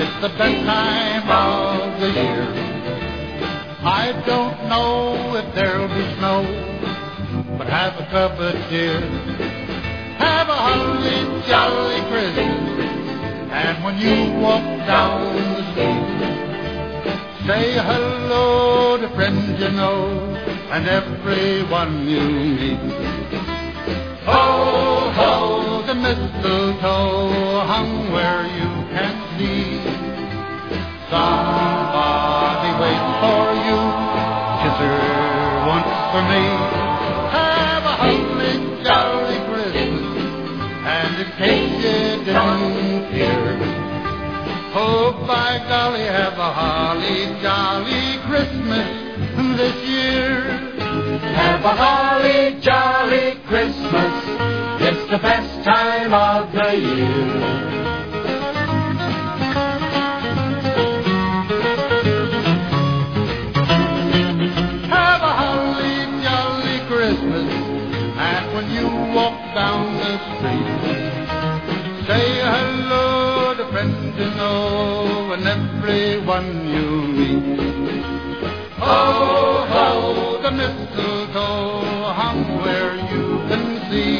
It's the best time of the year. I don't know if there'll be snow, but have a cup of cheer. Have a holly jolly Christmas, and when you walk down the street, say hello to friends you know and everyone you meet. Ho, ho, the mistletoe hung where you can see. Somebody waits for you, kiss her once for me. Have a holly jolly Christmas, and in case you didn't hear, oh, by golly, have a holly jolly Christmas this year. Have a holly jolly Christmas, it's the best time of the year. Have a holly jolly Christmas, and when you walk down the street, say hello to friends you know and everyone you meet. Oh, ho, the mistletoe hung where you can see.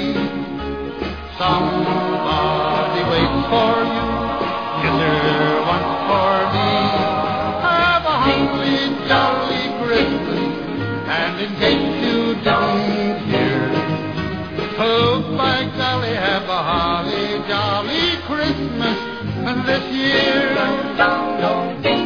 Somebody waits for you, kiss her once for me. Have a holly jolly Christmas, and in case you didn't hear, oh, by golly, have a holly jolly Christmas this year.